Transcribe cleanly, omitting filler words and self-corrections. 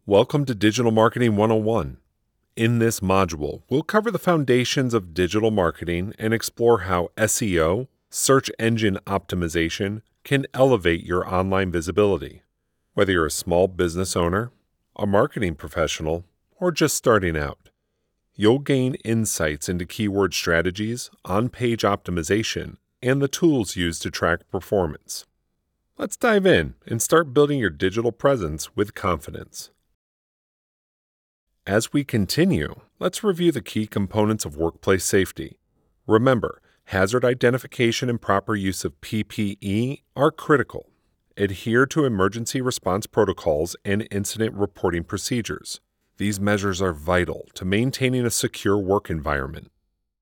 Welcome to Digital Marketing 101. In this module, we'll cover the foundations of digital marketing and explore how SEO, search engine optimization, can elevate your online visibility. Whether you're a small business owner, a marketing professional, or just starting out, you'll gain insights into keyword strategies, on-page optimization, and the tools used to track performance. Let's dive in and start building your digital presence with confidence. As we continue, let's review the key components of workplace safety. Remember, hazard identification and proper use of PPE are critical. Adhere to emergency response protocols and incident reporting procedures. These measures are vital to maintaining a secure work environment.